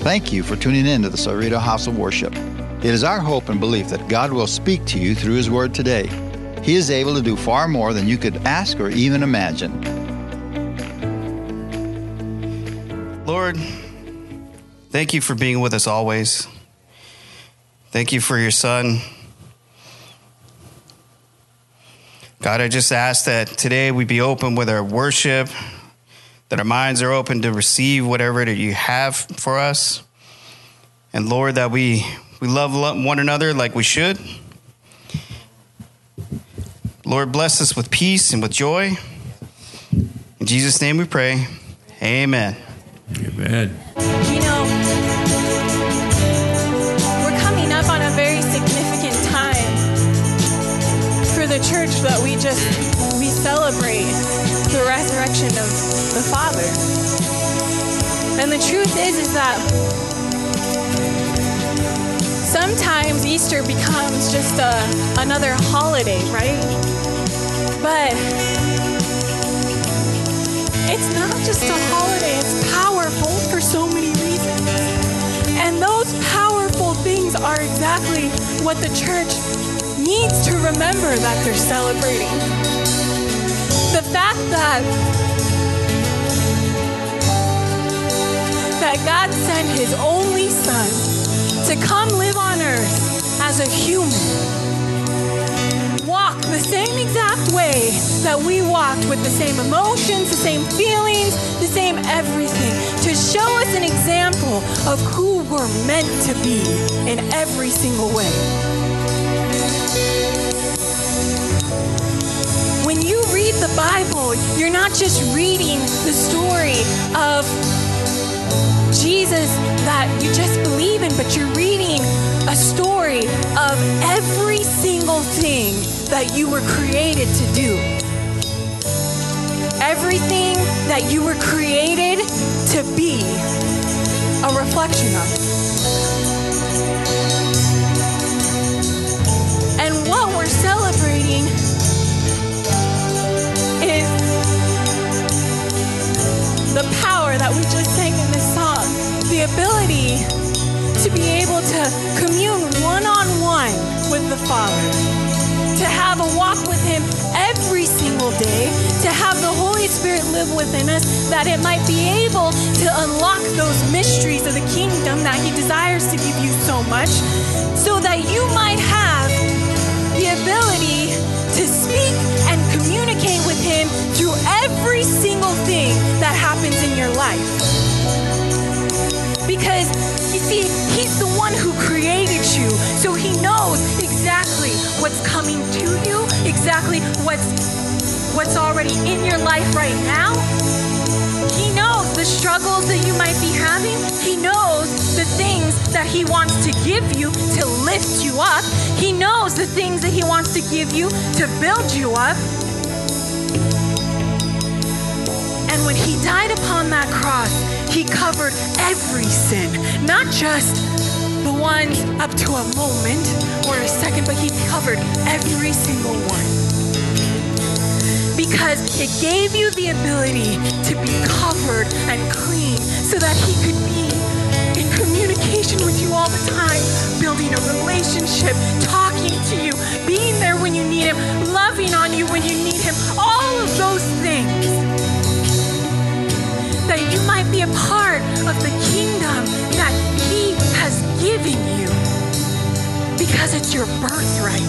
Thank you for tuning in to the Cerrito House of Worship. It is our hope and belief that God will speak to you through His Word today. He is able to do far more than you could ask or even imagine. Lord, thank you for being with us always. Thank you for your Son. God, I just ask that today we be open with our worship, that our minds are open to receive whatever that you have for us. And Lord, that we love one another like we should. Lord, bless us with peace and with joy. In Jesus' name we pray. Amen. Amen. You know, we're coming up on a very significant time for the church that we celebrate the resurrection of the Father. And the truth is that sometimes Easter becomes just another holiday, right? But it's not just a holiday, it's powerful for so many reasons. And those powerful things are exactly what the church needs to remember that they're celebrating. The fact that God sent His only Son to come live on earth as a human, walk the same exact way that we walked, with the same emotions, the same feelings, the same everything, to show us an example of who we're meant to be in every single way. When you read the Bible, you're not just reading the story of Jesus that you just believe in, but you're reading a story of every single thing that you were created to do. Everything that you were created to be a reflection of. And what we're celebrating is the power that we just sang in this song, the ability to be able to commune one-on-one with the Father, to have a walk with Him every single day, to have the Holy Spirit live within us, that it might be able to unlock those mysteries of the kingdom that He desires to give you so much, so that you might have the ability to speak and communicate with Him through every single thing that happens in your life. Because, you see, He's the one who created you, so He knows exactly what's coming to you, exactly what's already in your life right now. He knows the struggles that you might be having. He knows the things that He wants to give you to lift you up. He knows the things that He wants to give you to build you up. And when He died upon that cross, He covered every sin, not just the ones up to a moment or a second, but He covered every single one. Because it gave you the ability to be covered and clean so that He could be in communication with you all the time, building a relationship, talking to you, being there when you need Him, loving on you when you need Him, all of those things, that you might be a part of the kingdom that He has given you, because it's your birthright.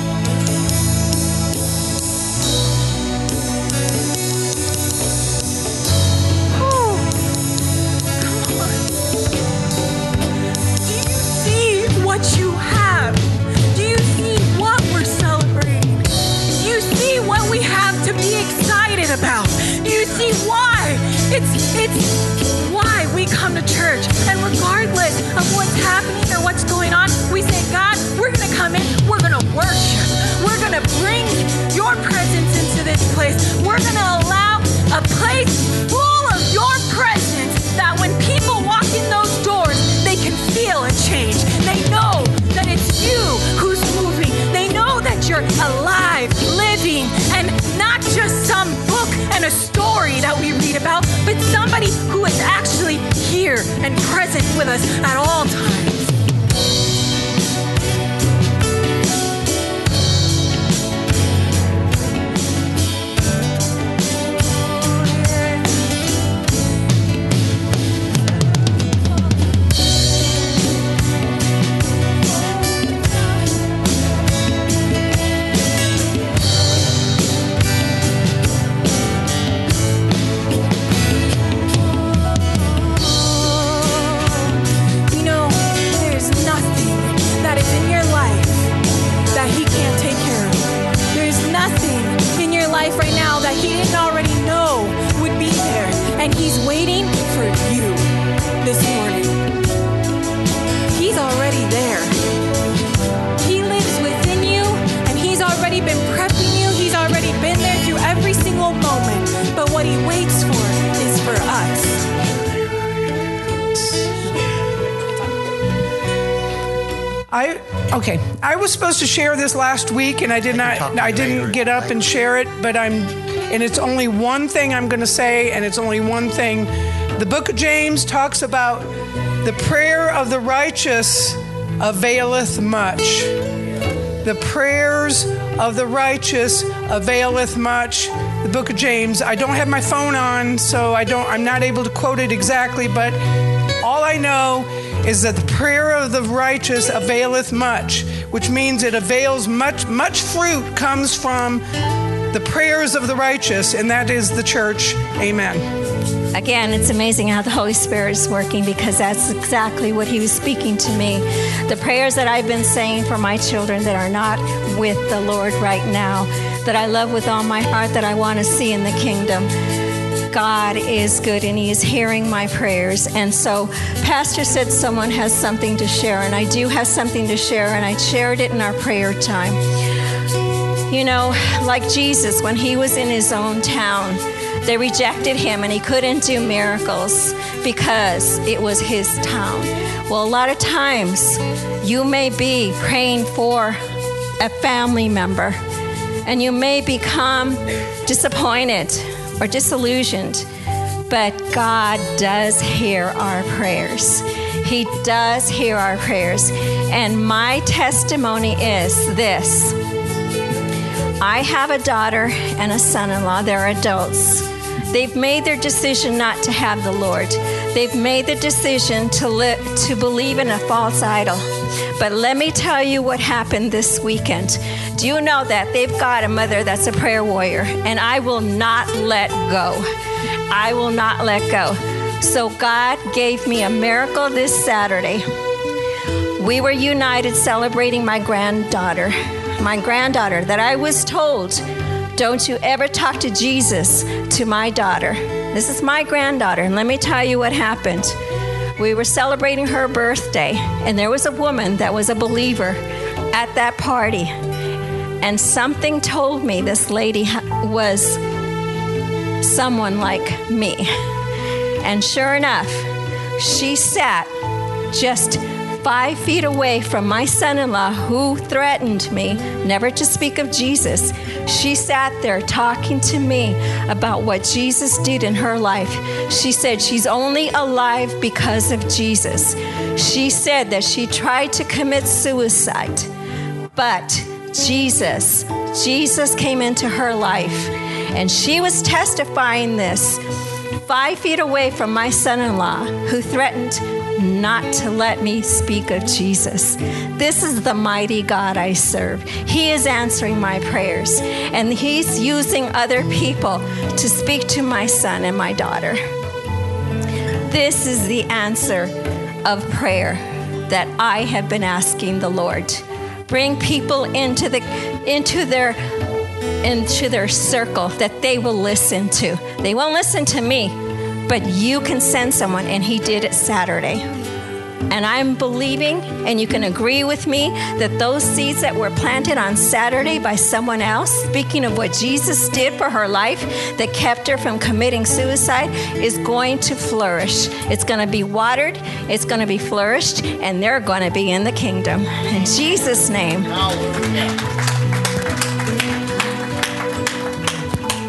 What you have? Do you see what we're celebrating? Do you see what we have to be excited about? Do you see why? It's why we come to church. And regardless of what's happening or what's going on, we say, God, we're going to come in, we're going to worship. We're going to bring your presence into this place. We're going to allow a place full of your presence, that when people walk in those doors, they can feel a change. They know that it's you who's moving. They know that you're alive, living, and not just some book and a story that we read about, but somebody who is actually here and present with us at all times. I was supposed to share this last week, and I didn't get up and share it, and it's only one thing I'm going to say, and it's only one thing. The book of James talks about the prayer of the righteous availeth much. The prayers of the righteous availeth much. The book of James. I don't have my phone on, so I'm not able to quote it exactly, but all I know is that the prayer of the righteous availeth much, which means it avails much. Much fruit comes from the prayers of the righteous, and that is the church. Amen. Again, it's amazing how the Holy Spirit is working, because that's exactly what he was speaking to me. The prayers that I've been saying for my children that are not with the Lord right now, that I love with all my heart, that I want to see in the kingdom. God is good, and he is hearing my prayers. And so Pastor said someone has something to share, and I do have something to share, and I shared it in our prayer time. You know, like Jesus, when he was in his own town, they rejected him, and he couldn't do miracles because it was his town. Well, a lot of times you may be praying for a family member, and you may become disappointed or disillusioned, but God does hear our prayers. He does hear our prayers. And my testimony is this. I have a daughter and a son-in-law. They're adults. They've made their decision not to have the Lord. They've made the decision to believe in a false idol. But let me tell you what happened this weekend. Do you know that they've got a mother that's a prayer warrior, and I will not let go. I will not let go. So God gave me a miracle this Saturday. We were united celebrating my granddaughter that I was told, don't you ever talk to Jesus to my daughter. This is my granddaughter, and let me tell you what happened. We were celebrating her birthday, and there was a woman that was a believer at that party. And something told me this lady was someone like me. And sure enough, she sat just 5 feet away from my son-in-law, who threatened me never to speak of Jesus. She sat there talking to me about what Jesus did in her life. She said she's only alive because of Jesus. She said that she tried to commit suicide, but Jesus came into her life, and she was testifying this 5 feet away from my son-in-law, who threatened not to let me speak of Jesus. This is the mighty God I serve. He is answering my prayers, and he's using other people to speak to my son and my daughter. This is the answer of prayer that I have been asking the Lord. Bring people into their circle that they will listen to. They won't listen to me, but you can send someone, and he did it Saturday. And I'm believing, and you can agree with me, that those seeds that were planted on Saturday by someone else, speaking of what Jesus did for her life, that kept her from committing suicide, is going to flourish. It's going to be watered, it's going to be flourished, and they're going to be in the kingdom. In Jesus' name.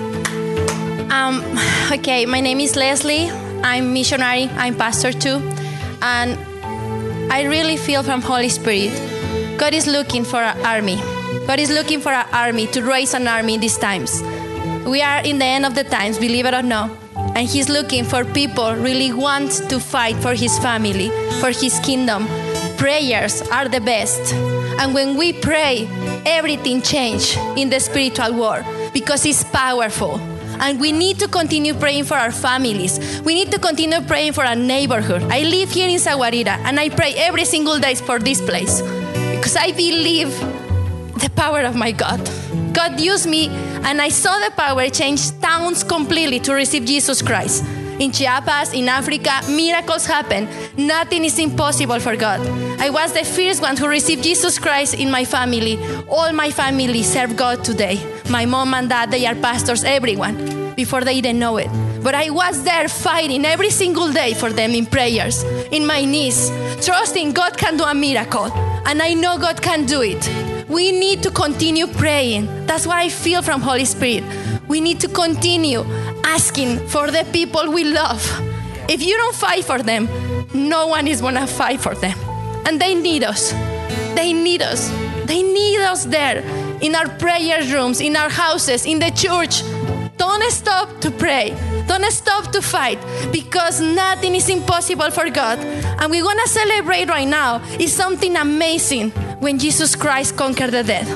Okay, my name is Leslie. I'm missionary. I'm pastor too. And I really feel from Holy Spirit, God is looking for an army. God is looking for an army, to raise an army in these times. We are in the end of the times, believe it or not. And He's looking for people really want to fight for His family, for His kingdom. Prayers are the best. And when we pray, everything changes in the spiritual world because it's powerful. And we need to continue praying for our families. We need to continue praying for our neighborhood. I live here in Saguarita, and I pray every single day for this place because I believe the power of my God. God used me, and I saw the power change towns completely to receive Jesus Christ. In Chiapas, in Africa, miracles happen. Nothing is impossible for God. I was the first one who received Jesus Christ in my family. All my family serve God today. My mom and dad, they are pastors, everyone, before they didn't know it. But I was there fighting every single day for them in prayers, in my knees, trusting God can do a miracle. And I know God can do it. We need to continue praying. That's what I feel from Holy Spirit. We need to continue asking for the people we love. If you don't fight for them, no one is going to fight for them. And they need us. They need us. They need us there in our prayer rooms, in our houses, in the church. Don't stop to pray. Don't stop to fight, because nothing is impossible for God. And we're going to celebrate right now. It's something amazing when Jesus Christ conquered the death.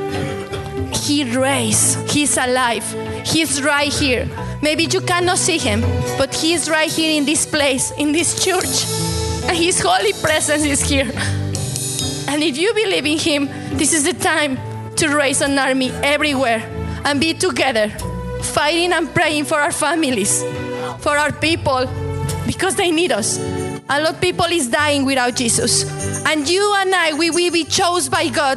He raised. He's alive. He's right here. Maybe you cannot see Him, but He's right here in this place, in this church. And His holy presence is here. And if you believe in Him, this is the time to raise an army everywhere and be together, fighting and praying for our families, for our people, because they need us. A lot of people is dying without Jesus. And you and I, we will be chosen by God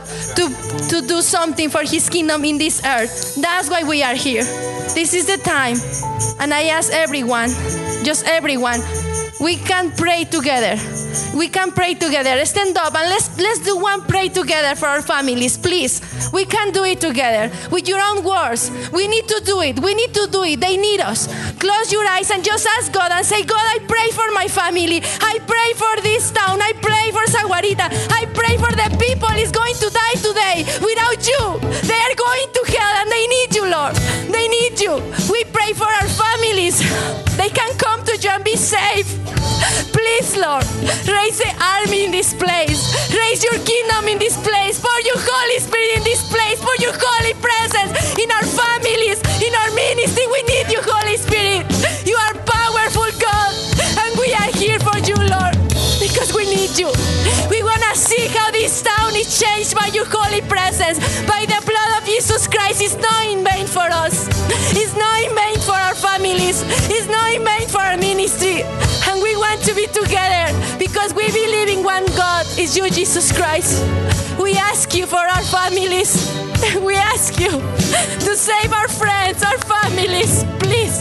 to do something for His kingdom in this earth. That's why we are here. This is the time. And I ask everyone, just everyone, we can pray together. We can pray together. Stand up and let's do one pray together for our families, please. We can do it together with your own words. We need to do it. We need to do it. They need us. Close your eyes and just ask God and say, God, I pray for my family. I pray for this town. I pray for Saguarita. I pray for the people is going to die today without you. They are going to hell and they need you, Lord. They need you. We pray for our families. They can come to you and be safe. Please, Lord, raise the army in this place. Raise your kingdom in this place. Pour your Holy Spirit in this place. Pour your holy presence in our families, in our ministry. We need you, Holy Spirit. You are powerful, God. And we are here for you, Lord, because we need you. We want to see how this town is changed by your holy presence. By the blood of Jesus Christ. It's not in vain for us. It's not in vain for our families. It's not in vain for our ministry. And we want to be together because we believe in one God. It's you, Jesus Christ. We ask you for our families. We ask you to save our friends, our families. Please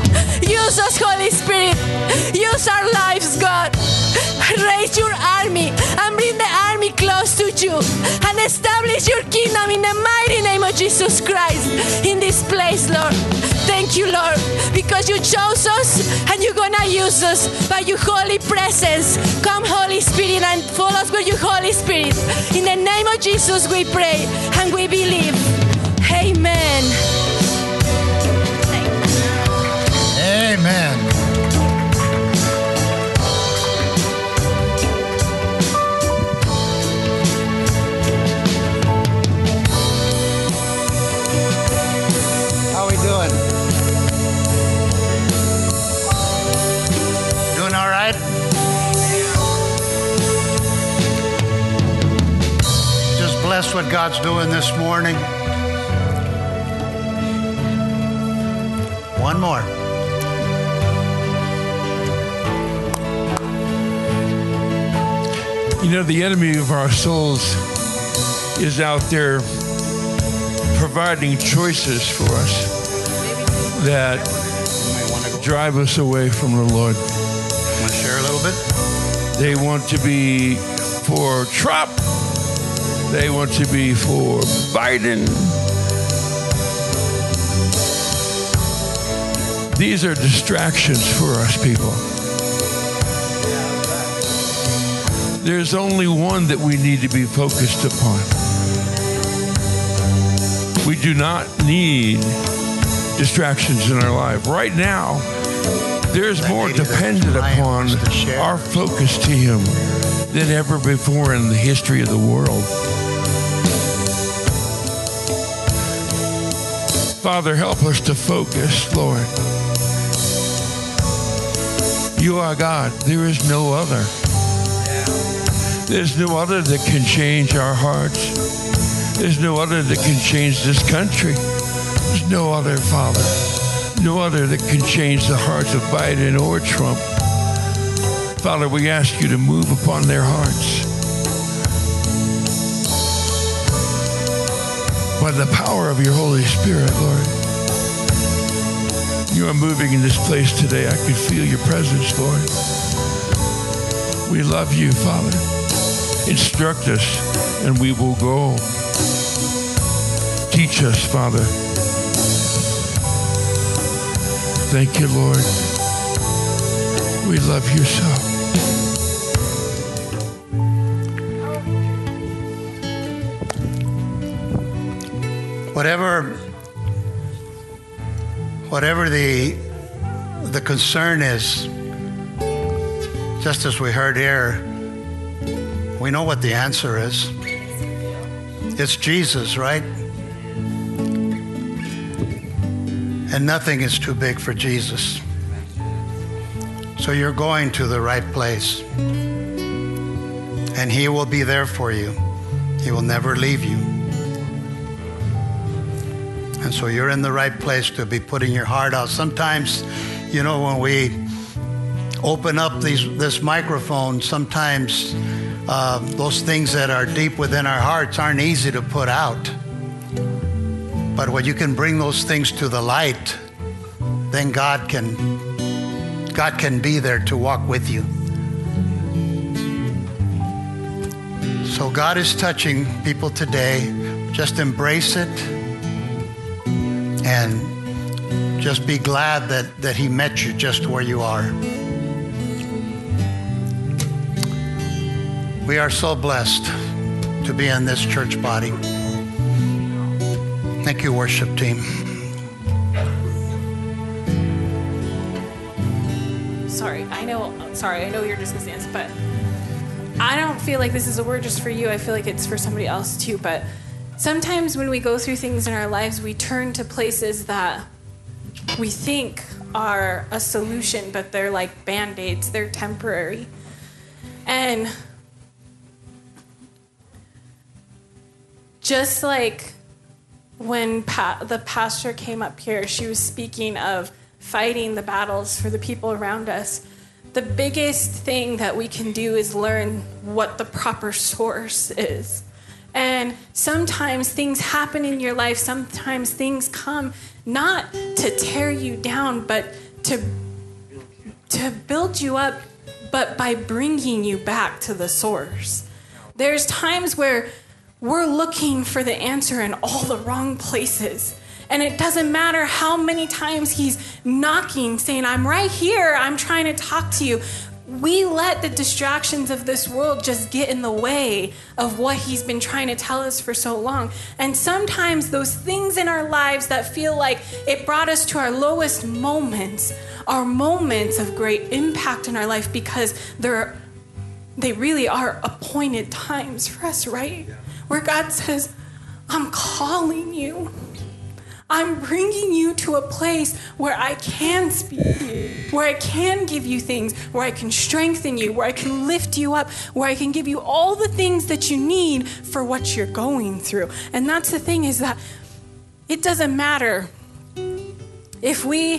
use us, Holy Spirit. Use our lives, God. Raise your army and bring the army close to you and establish your kingdom in the mighty name of Jesus Christ in this place, Lord. Thank you, Lord, because you chose us and you're going to use us by your holy presence. Come, Holy Spirit, and fill us with your Holy Spirit. In the name of Jesus we pray and we believe. Amen. Amen. How are we doing? Doing all right? Just bless what God's doing this morning. One more. You know, the enemy of our souls is out there providing choices for us that drive us away from the Lord. Want to share a little bit? They want to be for Trump. They want to be for Biden. These are distractions for us people. There's only one that we need to be focused upon. We do not need distractions in our life. Right now, there's more dependent upon our focus to Him than ever before in the history of the world. Father, help us to focus, Lord. You are God. There is no other. There's no other that can change our hearts. There's no other that can change this country. There's no other, Father. No other that can change the hearts of Biden or Trump. Father, we ask you to move upon their hearts by the power of your Holy Spirit, Lord. You are moving in this place today. I can feel your presence, Lord. We love you, Father. Instruct us, and we will go. Teach us, Father. Thank you, Lord. We love you so. Whatever the concern is, just as we heard here, we know what the answer is. It's Jesus, right? And nothing is too big for Jesus. So you're going to the right place. And He will be there for you. He will never leave you. And so you're in the right place to be putting your heart out. Sometimes, when we open up this microphone, sometimes those things that are deep within our hearts aren't easy to put out. But when you can bring those things to the light, then God can be there to walk with you. So God is touching people today. Just embrace it and just be glad that He met you just where you are. We are so blessed to be in this church body. Thank you, worship team. I know you're just going to dance, but I don't feel like this is a word just for you. I feel like it's for somebody else too. But sometimes when we go through things in our lives, we turn to places that we think are a solution, but they're like Band-Aids. They're temporary. And just like when the pastor came up here, she was speaking of fighting the battles for the people around us. The biggest thing that we can do is learn what the proper source is. And sometimes things happen in your life. Sometimes things come not to tear you down, but to build you up, but by bringing you back to the source. There's times where we're looking for the answer in all the wrong places. And it doesn't matter how many times He's knocking, saying, I'm right here, I'm trying to talk to you. We let the distractions of this world just get in the way of what He's been trying to tell us for so long. And sometimes those things in our lives that feel like it brought us to our lowest moments are moments of great impact in our life, because they really are appointed times for us, right? Where God says, I'm calling you. I'm bringing you to a place where I can speak to you, where I can give you things, where I can strengthen you, where I can lift you up, where I can give you all the things that you need for what you're going through. And that's the thing, is that it doesn't matter if we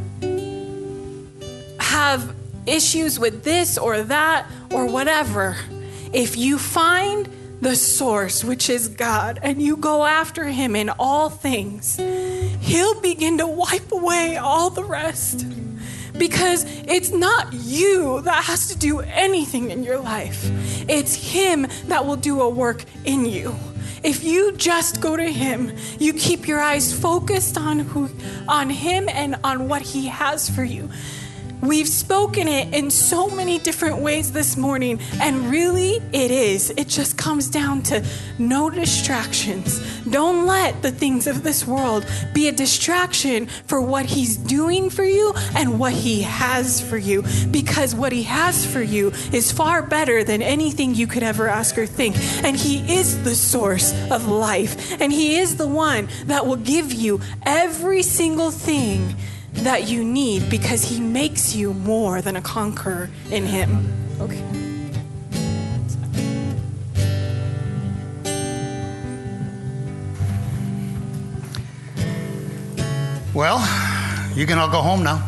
have issues with this or that or whatever. If you find the source, which is God, and you go after Him in all things, He'll begin to wipe away all the rest. Because it's not you that has to do anything in your life. It's Him that will do a work in you. If you just go to Him, you keep your eyes focused on Him and on what He has for you, We've spoken it in so many different ways this morning, and really it is. It just comes down to no distractions. Don't let the things of this world be a distraction for what he's doing for you and what he has for you, because what he has for you is far better than anything you could ever ask or think. And he is the source of life, and he is the one that will give you every single thing that you need, because he makes you more than a conqueror in him. Okay. Well, you can all go home now.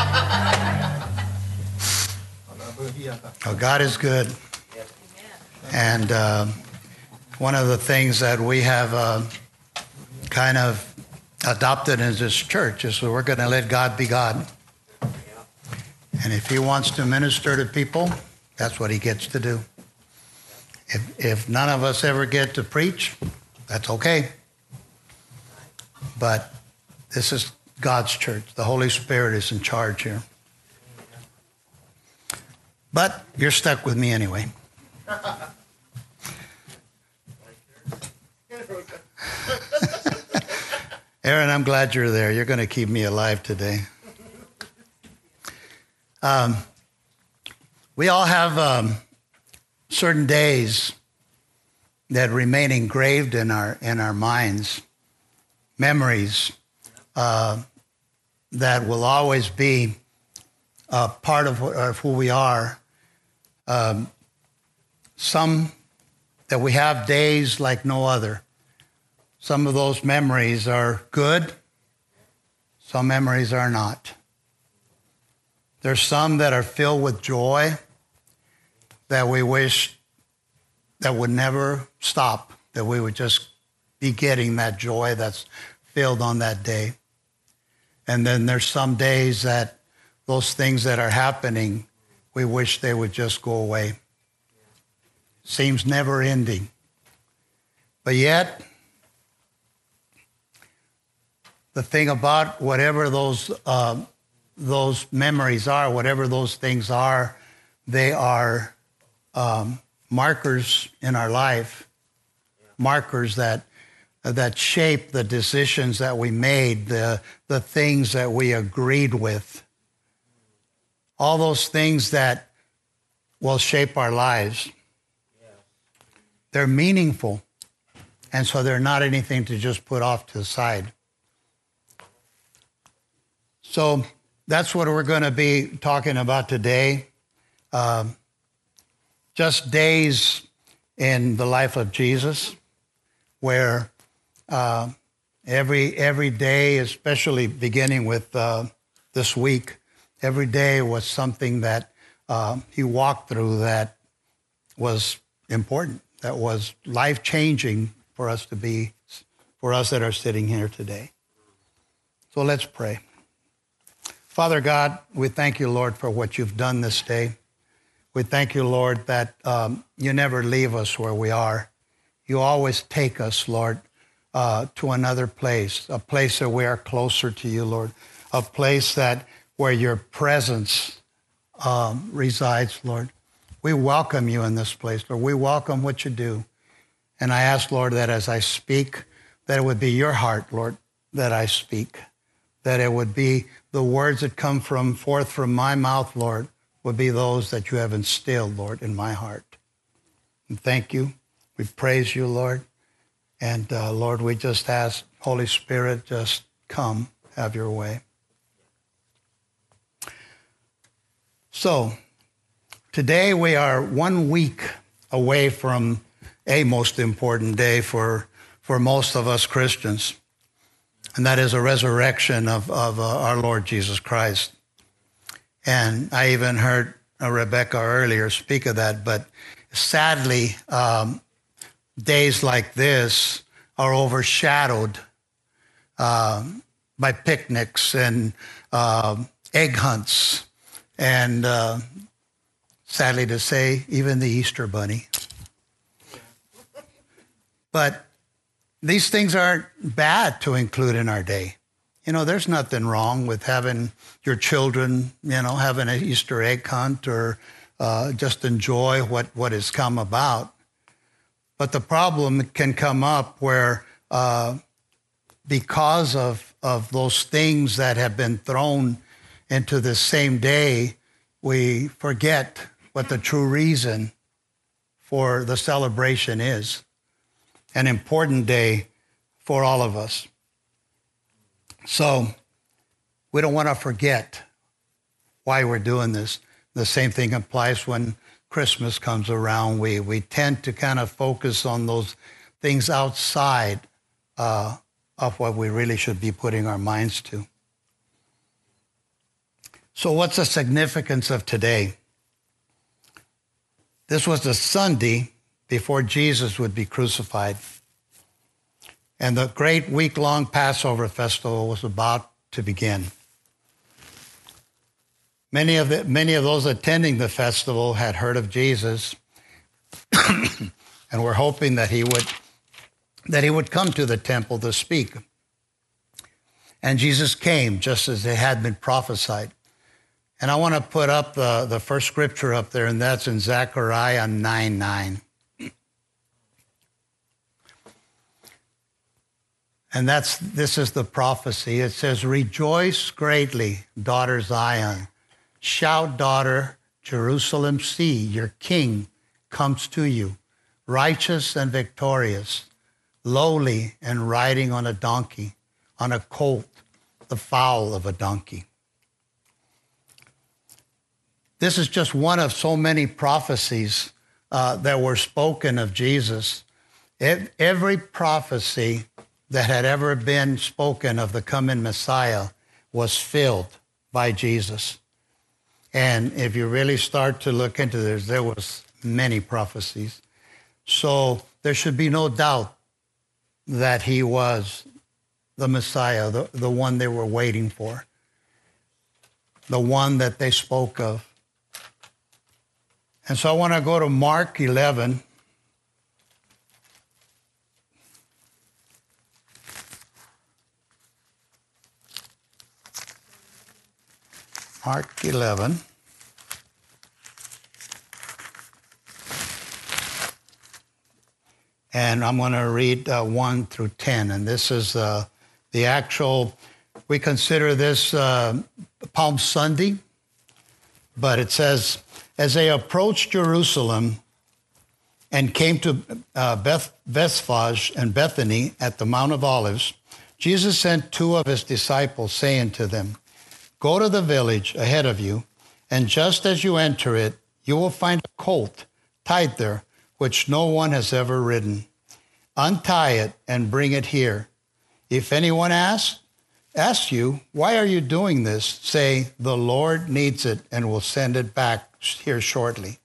Oh, God is good. And one of the things that we have kind of adopted in this church is that we're going to let God be God. And if he wants to minister to people, that's what he gets to do. If none of us ever get to preach, that's okay. But this is God's church. The Holy Spirit is in charge here. But you're stuck with me anyway. Aaron, I'm glad you're there. You're going to keep me alive today. We all have certain days that remain engraved in our minds, memories that will always be a part of who we are. Some that we have days like no other. Some of those memories are good. Some memories are not. There's some that are filled with joy that we wish that would never stop, that we would just be getting that joy that's filled on that day. And then there's some days that those things that are happening, we wish they would just go away. Seems never ending. But yet, the thing about whatever those memories are, whatever those things are, they are markers in our life, markers that shape the decisions that we made, the things that we agreed with, all those things that will shape our lives. They're meaningful, and so they're not anything to just put off to the side. So that's what we're going to be talking about today. Just days in the life of Jesus, where every day, especially beginning with this week, every day was something that he walked through that was important, that was life-changing for us that are sitting here today. So let's pray. Father God, we thank you, Lord, for what you've done this day. We thank you, Lord, that you never leave us where we are. You always take us, Lord, to another place, a place that we are closer to you, Lord, a place where your presence resides, Lord. We welcome you in this place, Lord. We welcome what you do. And I ask, Lord, that as I speak, that it would be your heart, Lord, that I speak, that it would be the words that come forth from my mouth, Lord, would be those that you have instilled, Lord, in my heart. And thank you. We praise you, Lord. And Lord, we just ask, Holy Spirit, just come, have your way. So today we are 1 week away from a most important day for most of us Christians. And that is a resurrection of our Lord Jesus Christ. And I even heard Rebecca earlier speak of that, but sadly, days like this are overshadowed by picnics and egg hunts and, sadly to say, even the Easter Bunny. But these things aren't bad to include in our day. there's nothing wrong with having your children, having an Easter egg hunt or just enjoy what has come about. But the problem can come up where because of those things that have been thrown into the same day, we forget what the true reason for the celebration is. An important day for all of us. So we don't want to forget why we're doing this. The same thing applies when Christmas comes around. We tend to kind of focus on those things outside of what we really should be putting our minds to. So what's the significance of today? This was the Sunday before Jesus would be crucified. And the great week-long Passover festival was about to begin. Many of those attending the festival had heard of Jesus and were hoping that he would come to the temple to speak. And Jesus came just as it had been prophesied. And I want to put up the first scripture up there, and that's in Zechariah 9:9. And this is the prophecy. It says, "Rejoice greatly, daughter Zion. Shout, daughter Jerusalem, see, your king comes to you, righteous and victorious, lowly and riding on a donkey, on a colt, the foal of a donkey." This is just one of so many prophecies that were spoken of Jesus. Every prophecy that had ever been spoken of the coming Messiah was filled by Jesus. And if you really start to look into this, there was many prophecies. So there should be no doubt that he was the Messiah, the one they were waiting for, the one that they spoke of. And so I want to go to Mark 11. Mark 11. And I'm going to read 1 through 10. And this is the actual, we consider this Palm Sunday. But it says, as they approached Jerusalem and came to Bethphage and Bethany at the Mount of Olives, Jesus sent 2 of his disciples, saying to them, "Go to the village ahead of you, and just as you enter it, you will find a colt tied there, which no one has ever ridden. Untie it and bring it here. If anyone asks you, 'Why are you doing this?' say, 'The Lord needs it and will send it back here shortly.'"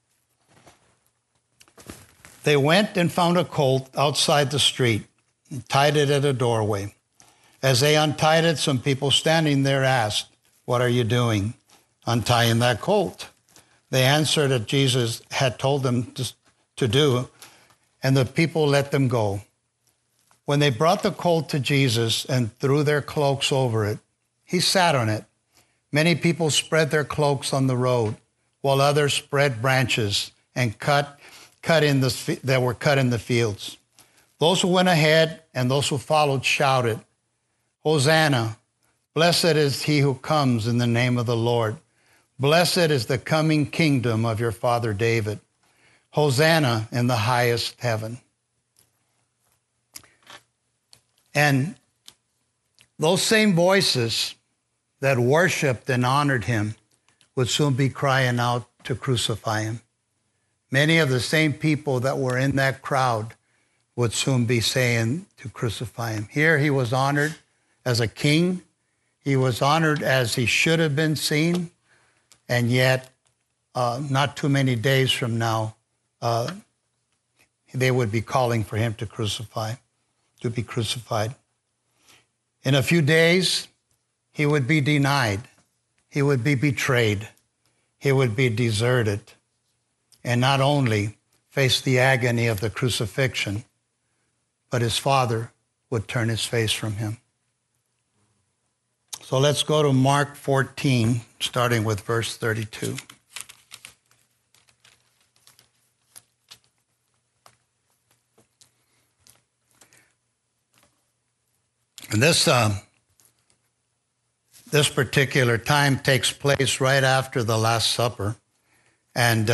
They went and found a colt outside the street and tied it at a doorway. As they untied it, some people standing there asked, "What are you doing, untying that colt?" They answered that Jesus had told them to do, and the people let them go. When they brought the colt to Jesus and threw their cloaks over it, he sat on it. Many people spread their cloaks on the road, while others spread branches and that were cut in the fields. Those who went ahead and those who followed shouted, "Hosanna! Blessed is he who comes in the name of the Lord. Blessed is the coming kingdom of your father David. Hosanna in the highest heaven." And those same voices that worshiped and honored him would soon be crying out to crucify him. Many of the same people that were in that crowd would soon be saying to crucify him. Here he was honored as a king. He was honored as he should have been seen. And yet, not too many days from now, they would be calling for him to be crucified. In a few days, he would be denied. He would be betrayed. He would be deserted. And not only face the agony of the crucifixion, but his Father would turn his face from him. So let's go to Mark 14, starting with verse 32. And this particular time takes place right after the Last Supper. And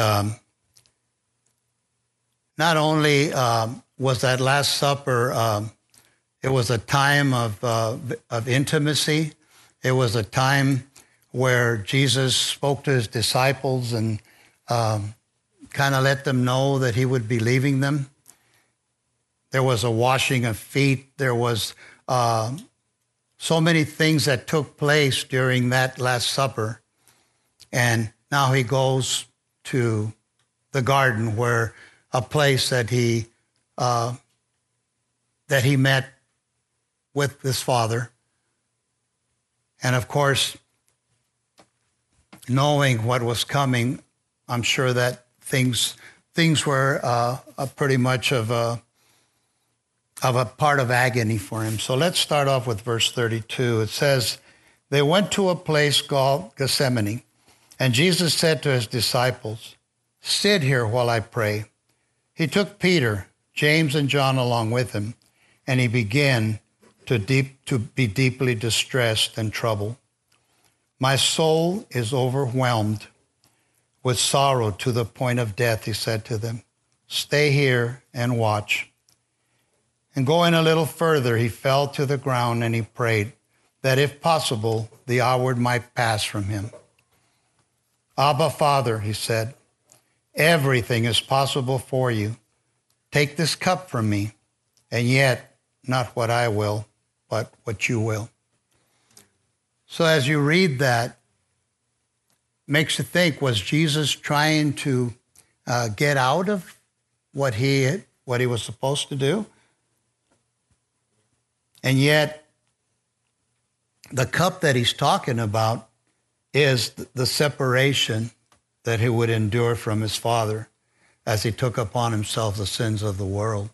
not only was that Last Supper, it was a time of intimacy. It was a time where Jesus spoke to his disciples and kind of let them know that he would be leaving them. There was a washing of feet. There was so many things that took place during that Last Supper. And now he goes to the garden, where a place that he met with his Father. And of course, knowing what was coming, I'm sure that things were pretty much of a part of agony for him. So let's start off with verse 32. It says, they went to a place called Gethsemane, and Jesus said to his disciples, sit here while I pray. He took Peter, James, and John along with him, and he began to be deeply distressed and troubled. My soul is overwhelmed with sorrow to the point of death, he said to them. Stay here and watch. And going a little further, he fell to the ground and he prayed that if possible, the hour might pass from him. Abba, Father, he said, everything is possible for you. Take this cup from me, and yet not what I will, but what you will. So as you read that, makes you think, was Jesus trying to get out of what he was supposed to do? And yet, the cup that he's talking about is the separation that he would endure from his Father as he took upon himself the sins of the world.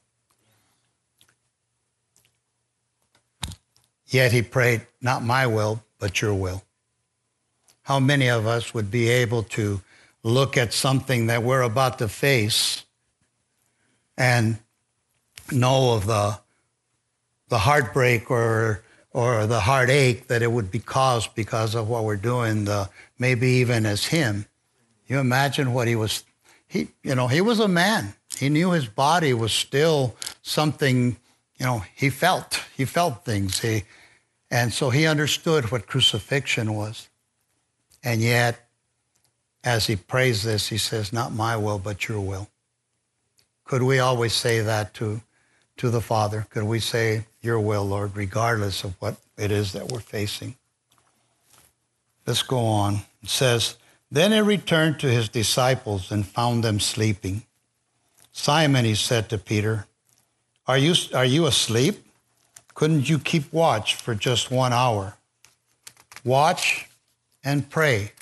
Yet he prayed, not my will, but your will. How many of us would be able to look at something that we're about to face and know of the heartbreak or the heartache that it would be caused because of what we're doing, maybe even as him? You imagine what he was, he was a man. He knew his body was still something, he felt things. And so he understood what crucifixion was. And yet, as he prays this, he says, not my will, but your will. Could we always say that to the Father? Could we say, your will, Lord, regardless of what it is that we're facing? Let's go on. It says, then he returned to his disciples and found them sleeping. Simon, he said to Peter, are you asleep? Couldn't you keep watch for just 1 hour? Watch and pray.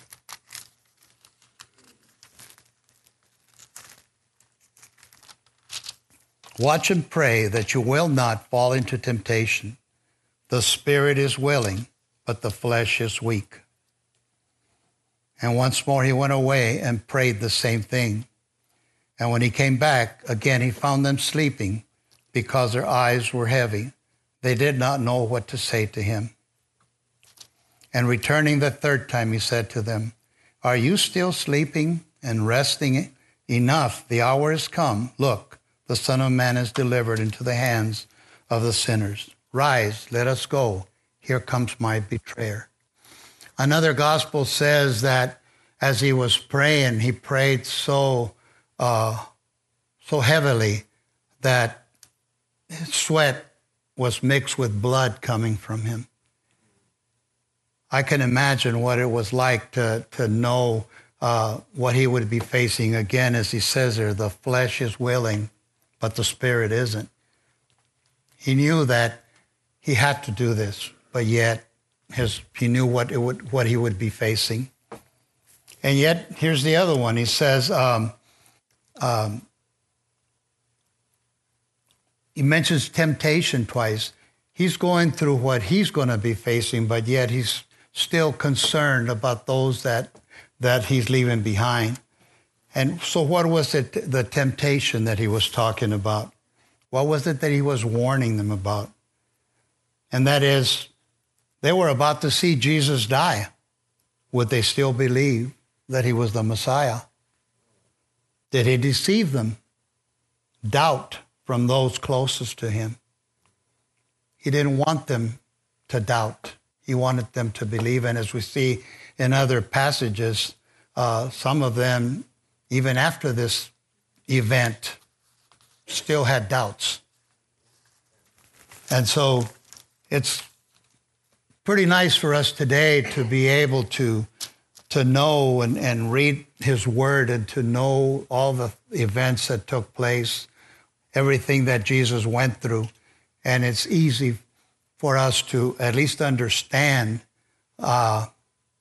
Watch and pray that you will not fall into temptation. The spirit is willing, but the flesh is weak. And once more he went away and prayed the same thing. And when he came back, again he found them sleeping because their eyes were heavy. They did not know what to say to him. And returning the third time, he said to them, are you still sleeping and resting? Enough, the hour has come. Look, the Son of Man is delivered into the hands of the sinners. Rise, let us go. Here comes my betrayer. Another gospel says that as he was praying, he prayed so heavily that his sweat was mixed with blood coming from him. I can imagine what it was like to know what he would be facing. Again, as he says there, the flesh is willing, but the spirit isn't. He knew that he had to do this, but yet he knew what he would be facing. And yet, here's the other one. He says, he mentions temptation twice. He's going through what he's going to be facing, but yet he's still concerned about those that he's leaving behind. And so what was it, the temptation that he was talking about? What was it that he was warning them about? And that is, they were about to see Jesus die. Would they still believe that he was the Messiah? Did he deceive them? Doubt from those closest to him. He didn't want them to doubt. He wanted them to believe. And as we see in other passages, some of them, even after this event, still had doubts. And so it's pretty nice for us today to be able to know and read his word and to know all the events that took place, everything that Jesus went through. And it's easy for us to at least understand of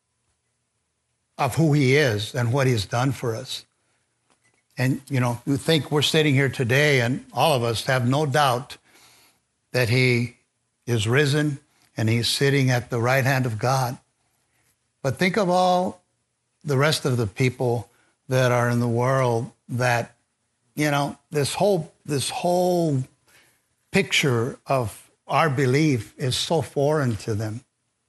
who he is and what he's done for us. And, you know, you think we're sitting here today and all of us have no doubt that he is risen and he's sitting at the right hand of God. But think of all the rest of the people that are in the world that, you know, this whole picture of our belief is so foreign to them.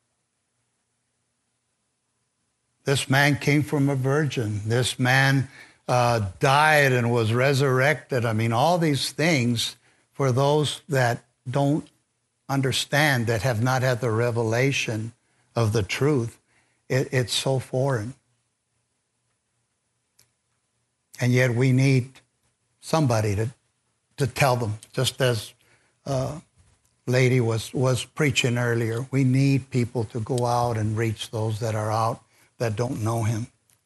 This man came from a virgin. This man died and was resurrected. I mean, all these things for those that don't understand, that have not had the revelation of the truth, it's so foreign. And yet we need somebody to tell them, just as lady was preaching earlier. We need people to go out and reach those that are out that don't know him.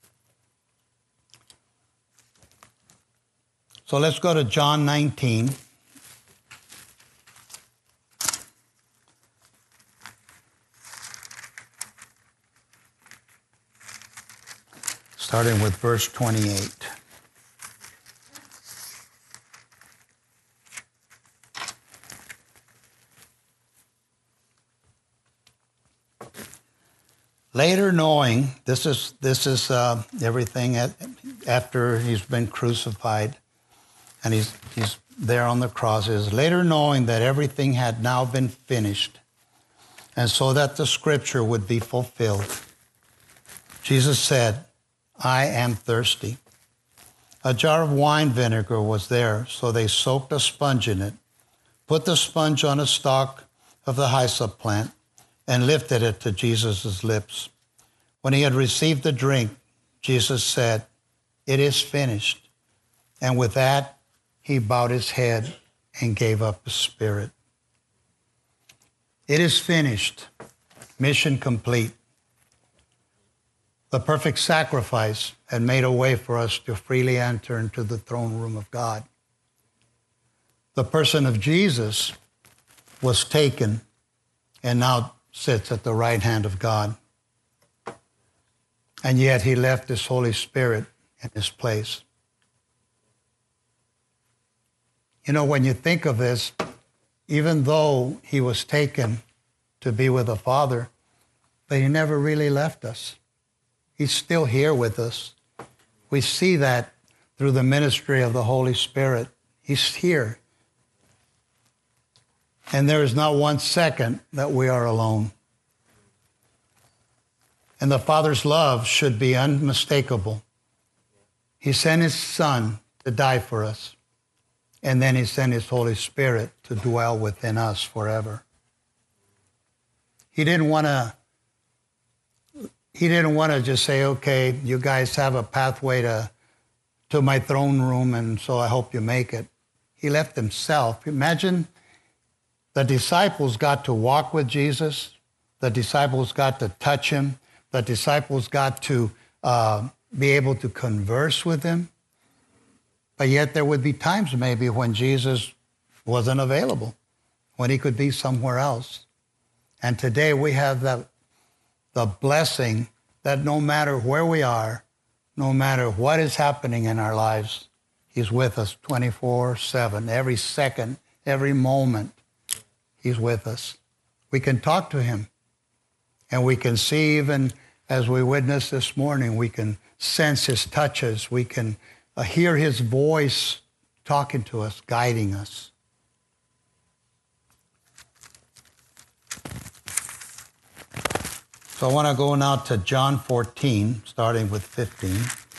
So let's go to John 19. Starting with verse 28. Later, knowing, this is everything after he's been crucified, and he's there on the cross. Is later knowing that everything had now been finished, and so that the scripture would be fulfilled. Jesus said, "I am thirsty." A jar of wine vinegar was there, so they soaked a sponge in it, put the sponge on a stalk of the hyssop plant, and lifted it to Jesus' lips. When he had received the drink, Jesus said, "It is finished." And with that, he bowed his head and gave up his spirit. It is finished. Mission complete. The perfect sacrifice had made a way for us to freely enter into the throne room of God. The person of Jesus was taken and now sits at the right hand of God. And yet he left his Holy Spirit in his place. You know, when you think of this, even though he was taken to be with the Father, but he never really left us. He's still here with us. We see that through the ministry of the Holy Spirit. He's here. And there is not 1 second that we are alone. And the Father's love should be unmistakable. He sent his Son to die for us. And then he sent his Holy Spirit to dwell within us forever. He didn't want to just say, okay, you guys have a pathway to my throne room, and so I hope you make it. He left himself. Imagine the disciples got to walk with Jesus. The disciples got to touch him. The disciples got to be able to converse with him. But yet there would be times maybe when Jesus wasn't available, when he could be somewhere else. And today we have the blessing that no matter where we are, no matter what is happening in our lives, he's with us 24/7, every second, every moment. He's with us. We can talk to him. And we can see, even as we witnessed this morning, we can sense his touches. We can hear his voice talking to us, guiding us. So I want to go now to John 14, starting with 15.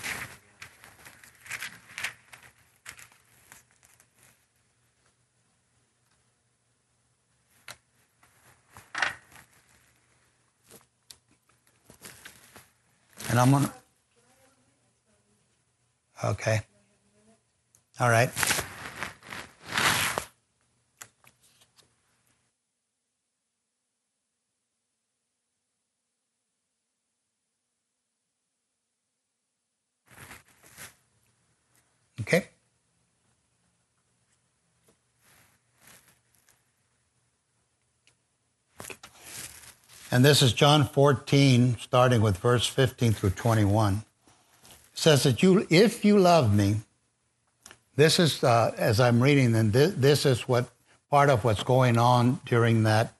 And I'm going to... Okay. All right. Okay. And this is John 14, starting with verse 15 through 21. It says that if you love me, this is, as I'm reading them, this is what part of what's going on during that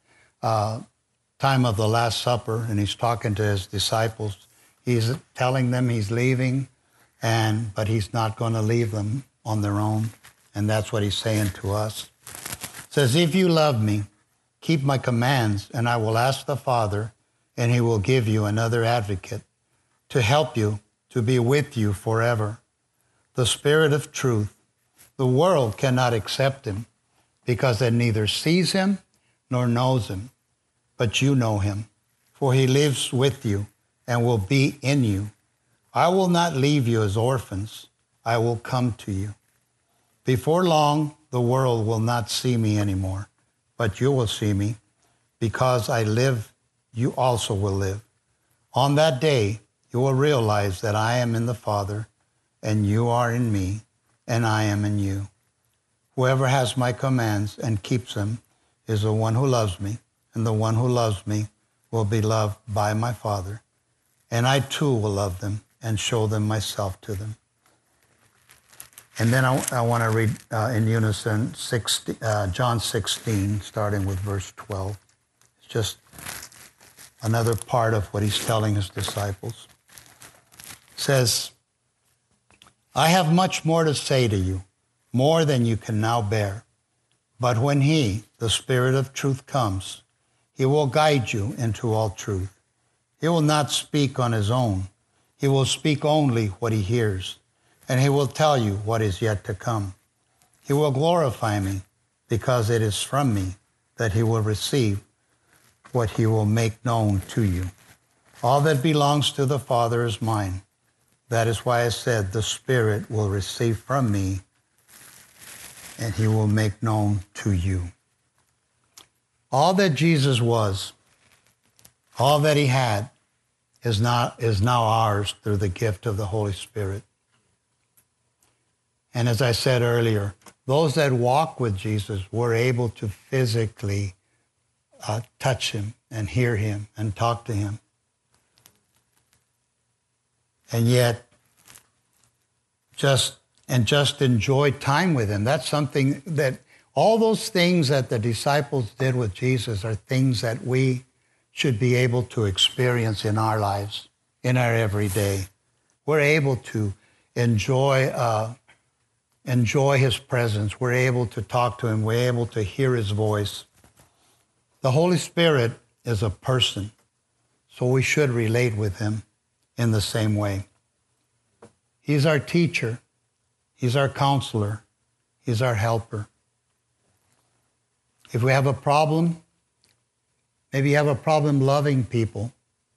time of the Last Supper, and he's talking to his disciples. He's telling them he's leaving, but he's not going to leave them on their own, and that's what he's saying to us. It says, if you love me, keep my commands, and I will ask the Father, and he will give you another advocate to help you, to be with you forever, the Spirit of truth. The world cannot accept him because it neither sees him nor knows him, but you know him, for he lives with you and will be in you. I will not leave you as orphans. I will come to you. Before long, the world will not see me anymore, but you will see me. Because I live, you also will live. On that day, you will realize that I am in the Father, and you are in me, and I am in you. Whoever has my commands and keeps them is the one who loves me, and the one who loves me will be loved by my Father. And I too will love them and show them myself to them. And then I want to read in unison John 16, starting with verse 12. It's just another part of what he's telling his disciples. It says, I have much more to say to you, more than you can now bear. But when he, the Spirit of truth, comes, he will guide you into all truth. He will not speak on his own. He will speak only what he hears, and he will tell you what is yet to come. He will glorify me, because it is from me that he will receive what he will make known to you. All that belongs to the Father is mine. That is why I said the Spirit will receive from me, and he will make known to you. All that Jesus was, all that he had, is now ours through the gift of the Holy Spirit. And as I said earlier, those that walk with Jesus were able to physically touch him and hear him and talk to him. And yet, just enjoy time with him. That's something that, all those things that the disciples did with Jesus are things that we should be able to experience in our lives, in our everyday. We're able to enjoy his presence. We're able to talk to him. We're able to hear his voice. The Holy Spirit is a person, so we should relate with him in the same way. He's our teacher. He's our counselor. He's our helper. If we have a problem, maybe you have a problem loving people,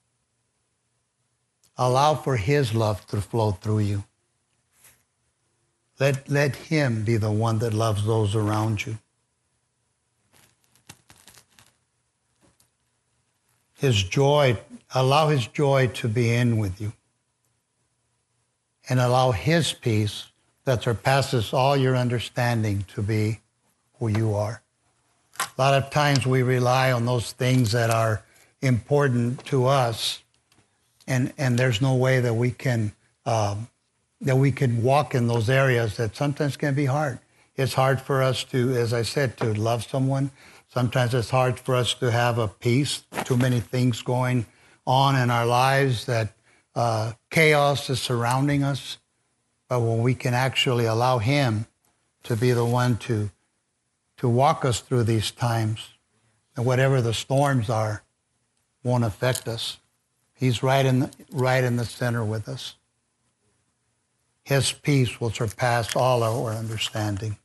allow for his love to flow through you. Let him be the one that loves those around you. His joy, allow his joy to be in with you. And allow his peace that surpasses all your understanding to be who you are. A lot of times we rely on those things that are important to us, and there's no way that we can walk in those areas that sometimes can be hard. It's hard for us to, as I said, to love someone, Sometimes it's hard for us to have a peace, too many things going on in our lives that chaos is surrounding us. But when we can actually allow him to be the one to walk us through these times, and whatever the storms are won't affect us. He's right in the center with us. His peace will surpass all our understanding.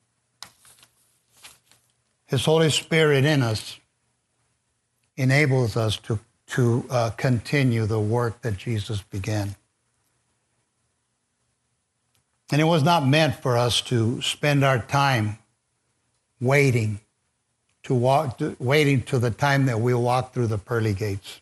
His Holy Spirit in us enables us to continue the work that Jesus began. And it was not meant for us to spend our time waiting to the time that we'll walk through the pearly gates.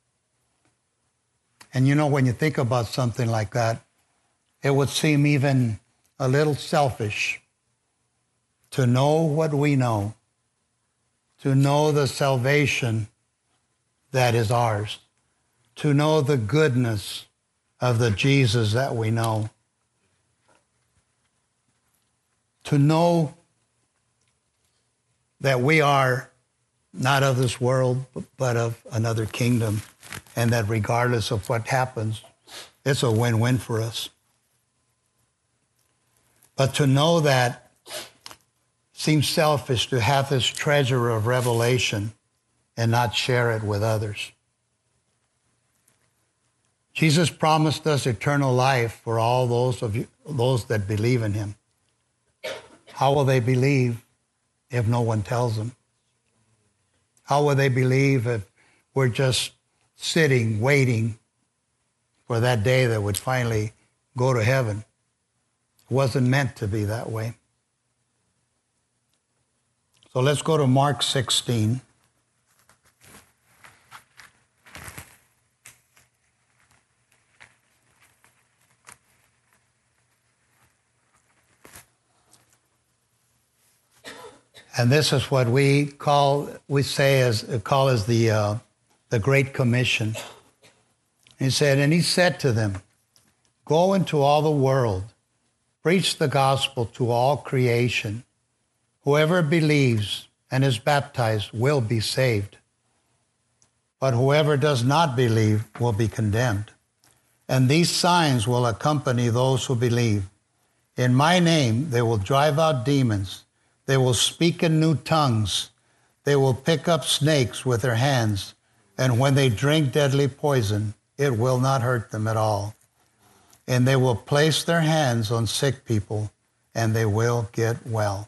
And you know, when you think about something like that, it would seem even a little selfish to know what we know, to know the salvation that is ours, to know the goodness of the Jesus that we know, to know that we are not of this world, but of another kingdom, and that regardless of what happens, it's a win-win for us. But to know that seems selfish, to have this treasure of revelation and not share it with others. Jesus promised us eternal life for all those that believe in him. How will they believe if no one tells them? How will they believe if we're just sitting, waiting for that day that would finally go to heaven? It wasn't meant to be that way. So let's go to Mark 16. And this is what we call as the Great Commission. He said, and he said to them, go into all the world, preach the gospel to all creation. Whoever believes and is baptized will be saved, but whoever does not believe will be condemned. And these signs will accompany those who believe. In my name they will drive out demons. They will speak in new tongues. They will pick up snakes with their hands. And when they drink deadly poison, it will not hurt them at all. And they will place their hands on sick people, and they will get well.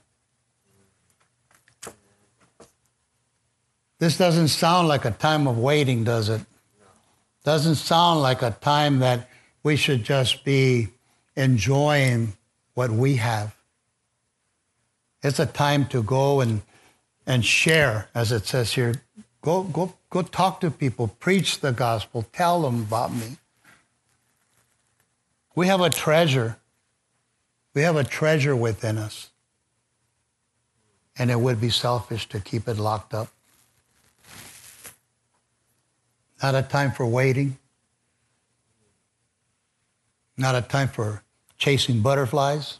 This doesn't sound like a time of waiting, does it? Doesn't sound like a time that we should just be enjoying what we have. It's a time to go and share, as it says here. Go talk to people, preach the gospel, tell them about me. We have a treasure. We have a treasure within us. And it would be selfish to keep it locked up. Not a time for waiting. Not a time for chasing butterflies.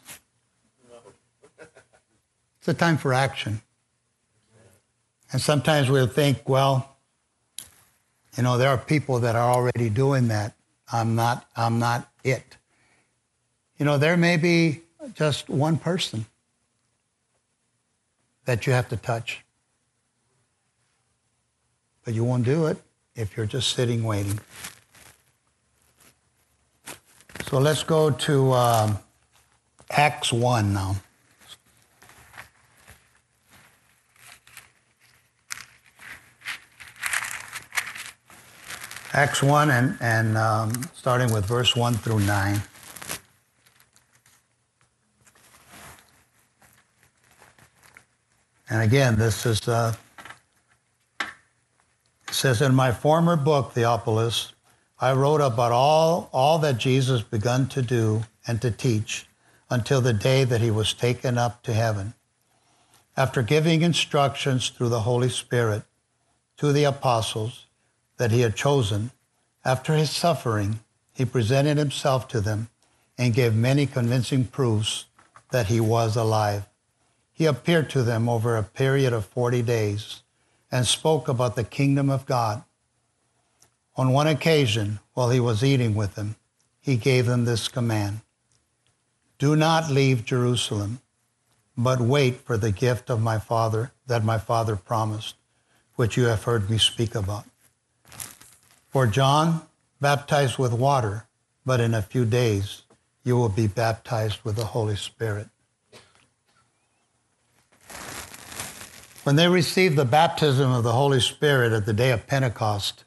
It's a time for action. And sometimes we'll think, well, there are people that are already doing that. I'm not it. There may be just one person that you have to touch. But you won't do it if you're just sitting waiting. So let's go to Acts 1 now. Acts 1 and starting with verse 1 through 9. And again, this is, it says, in my former book, Theophilus, I wrote about all that Jesus begun to do and to teach until the day that he was taken up to heaven. After giving instructions through the Holy Spirit to the apostles that he had chosen, after his suffering, he presented himself to them and gave many convincing proofs that he was alive. He appeared to them over a period of 40 days and spoke about the kingdom of God. On one occasion, while he was eating with them, he gave them this command: "Do not leave Jerusalem, but wait for the gift of my Father that my Father promised, which you have heard me speak about. For John baptized with water, but in a few days you will be baptized with the Holy Spirit." When they received the baptism of the Holy Spirit at the day of Pentecost,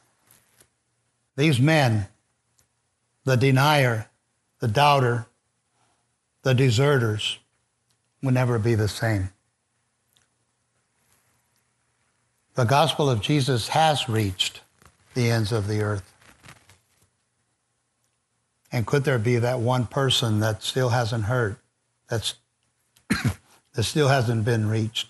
these men, the denier, the doubter, the deserters, will never be the same. The gospel of Jesus has reached the ends of the earth. And could there be that one person that still hasn't heard, that still hasn't been reached?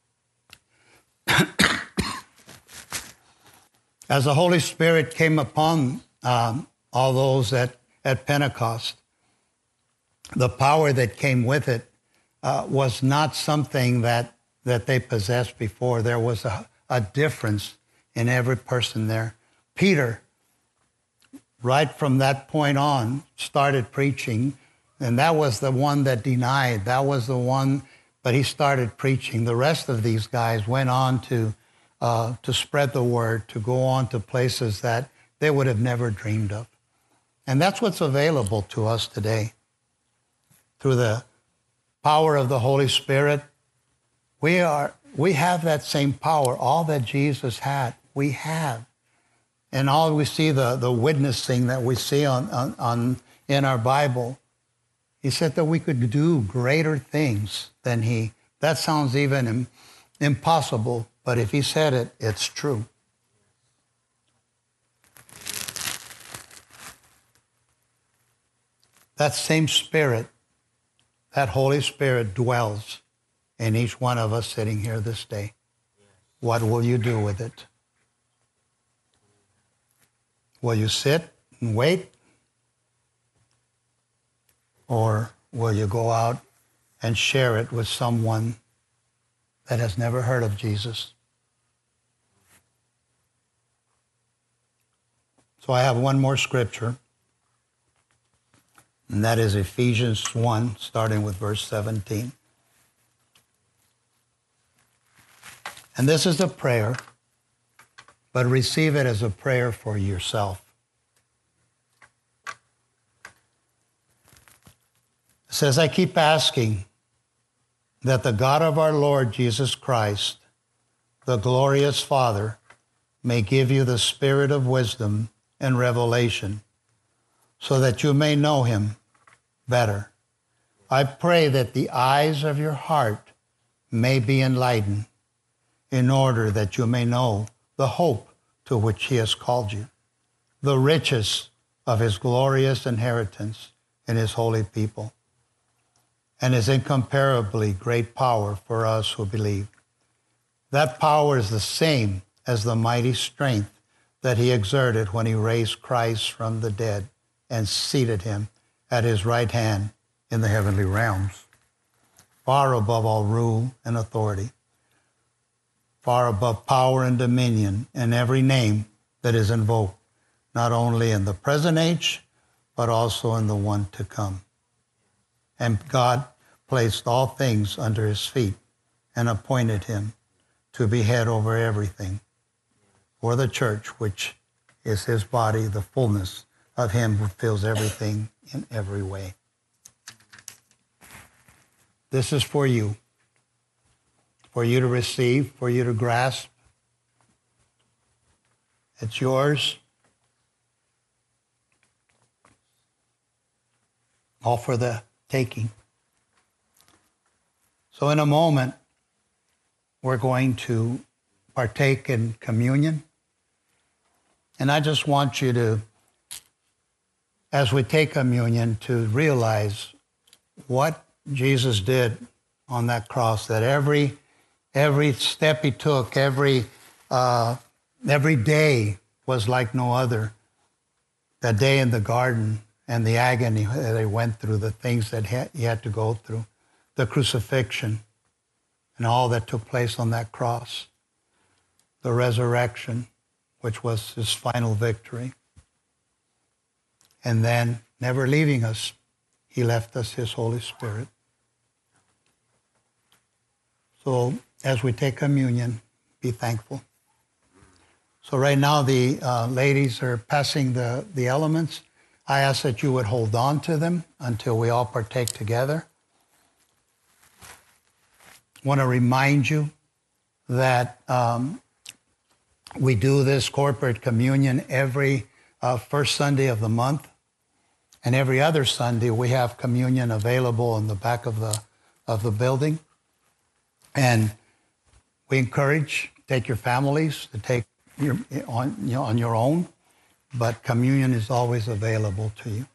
As the Holy Spirit came upon all those at Pentecost, the power that came with it was not something that they possessed before. There was a difference in every person there. Peter, right from that point on, started preaching, and that was the one that denied. That was the one, but he started preaching. The rest of these guys went on to spread the word, to go on to places that they would have never dreamed of. And that's what's available to us today. Through the power of the Holy Spirit, we have that same power. All that Jesus had, we have. And all we see, the witnessing that we see in our Bible, he said that we could do greater things than he. That sounds even impossible, but if he said it, it's true. That same Spirit, that Holy Spirit dwells in each one of us sitting here this day. What will you do with it? Will you sit and wait? Or will you go out and share it with someone that has never heard of Jesus? So I have one more scripture, and that is Ephesians 1, starting with verse 17. And this is a prayer, but receive it as a prayer for yourself. It says, I keep asking that the God of our Lord Jesus Christ, the glorious Father, may give you the spirit of wisdom and revelation so that you may know him better. I pray that the eyes of your heart may be enlightened in order that you may know the hope to which he has called you, the riches of his glorious inheritance in his holy people, and his incomparably great power for us who believe. That power is the same as the mighty strength that he exerted when he raised Christ from the dead and seated him at his right hand in the heavenly realms, far above all rule and authority, far above power and dominion and every name that is invoked, not only in the present age, but also in the one to come. And God placed all things under his feet and appointed him to be head over everything for the church, which is his body, the fullness of him who fills everything in every way. This is for you to receive, for you to grasp. It's yours. All for the taking. So in a moment, we're going to partake in communion. And I just want you to, as we take communion, to realize what Jesus did on that cross, that every step he took, every day was like no other. That day in the garden and the agony that he went through, the things that he had to go through, the crucifixion and all that took place on that cross. the resurrection, which was his final victory. And then, never leaving us, he left us his Holy Spirit. So as we take communion, be thankful. So right now the ladies are passing the elements. I ask that you would hold on to them until we all partake together. I want to remind you that we do this corporate communion every first Sunday of the month. And every other Sunday we have communion available in the back of the building. And we encourage, take your families to take on your own, but communion is always available to you.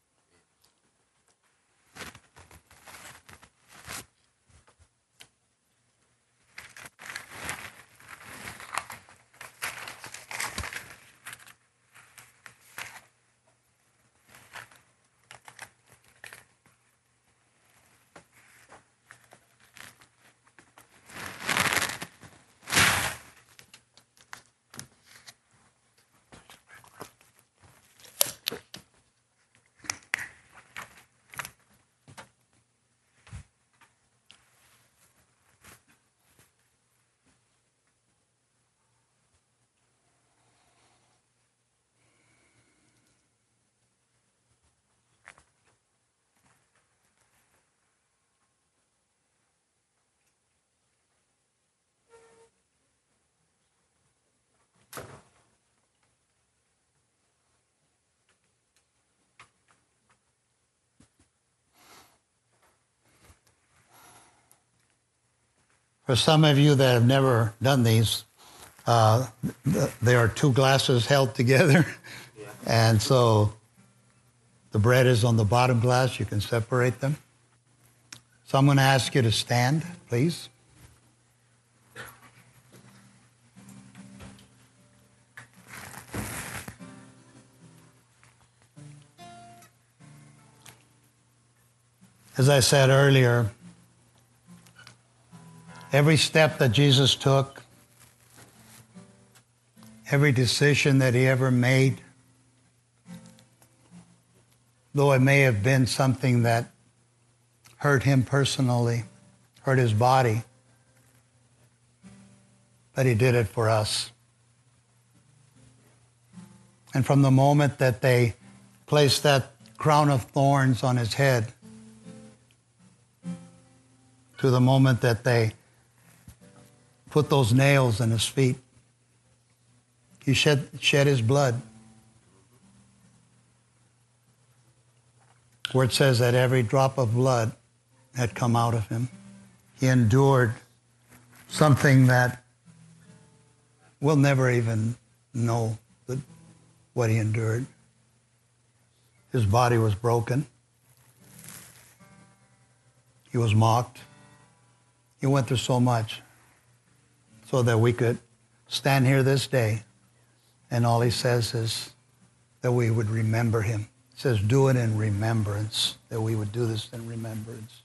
For some of you that have never done these, there are two glasses held together. Yeah. And so the bread is on the bottom glass. You can separate them. So I'm going to ask you to stand, please. As I said earlier, every step that Jesus took, every decision that he ever made, though it may have been something that hurt him personally, hurt his body, but he did it for us. And from the moment that they placed that crown of thorns on his head to the moment that they put those nails in his feet, he shed his blood. Where it says that every drop of blood had come out of him. He endured something that we'll never even know what he endured. His body was broken. He was mocked. He went through so much so that we could stand here this day, and all he says is that we would remember him. He says, do it in remembrance, that we would do this in remembrance.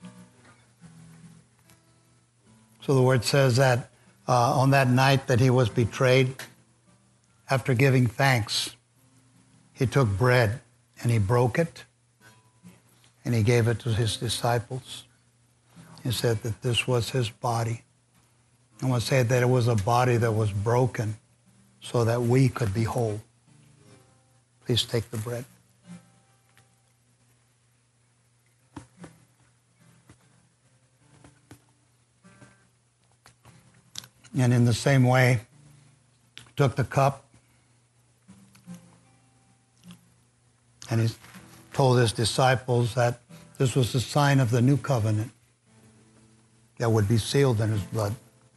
So the word says that on that night that he was betrayed, after giving thanks, he took bread and he broke it and he gave it to his disciples. He said that this was his body. I want to say that it was a body that was broken so that we could be whole. Please take the bread. And in the same way, took the cup and he told his disciples that this was the sign of the new covenant that would be sealed in his blood.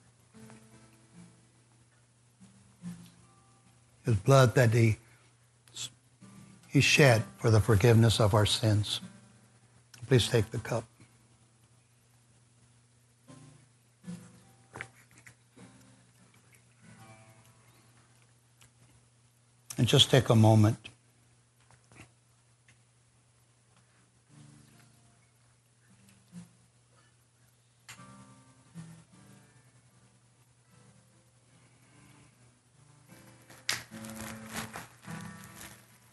His blood that he shed for the forgiveness of our sins. Please take the cup. And just take a moment.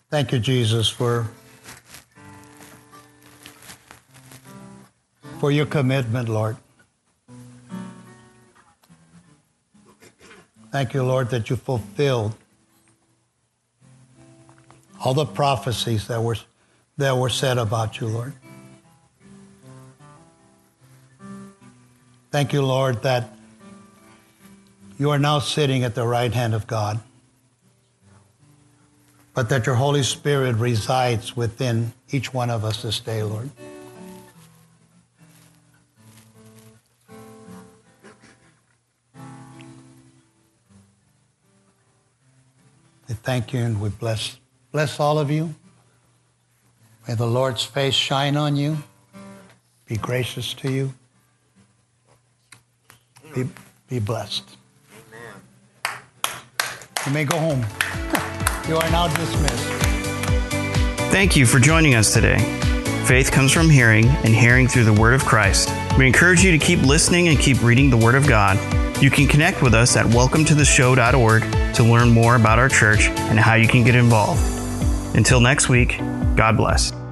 Thank you, Jesus, for your commitment, Lord. Thank you, Lord, that you fulfilled all the prophecies that were said about you, Lord. Thank you, Lord, that you are now sitting at the right hand of God, but that your Holy Spirit resides within each one of us this day, Lord. We thank you and we bless all of you. May the Lord's face shine on you, be gracious to you, be blessed. Amen. You may go home. You are now dismissed. Thank you for joining us today. Faith comes from hearing, and hearing through the Word of Christ. We encourage you to keep listening and keep reading the Word of God. You can connect with us at welcometotheshow.org to learn more about our church and how you can get involved. Until next week, God bless.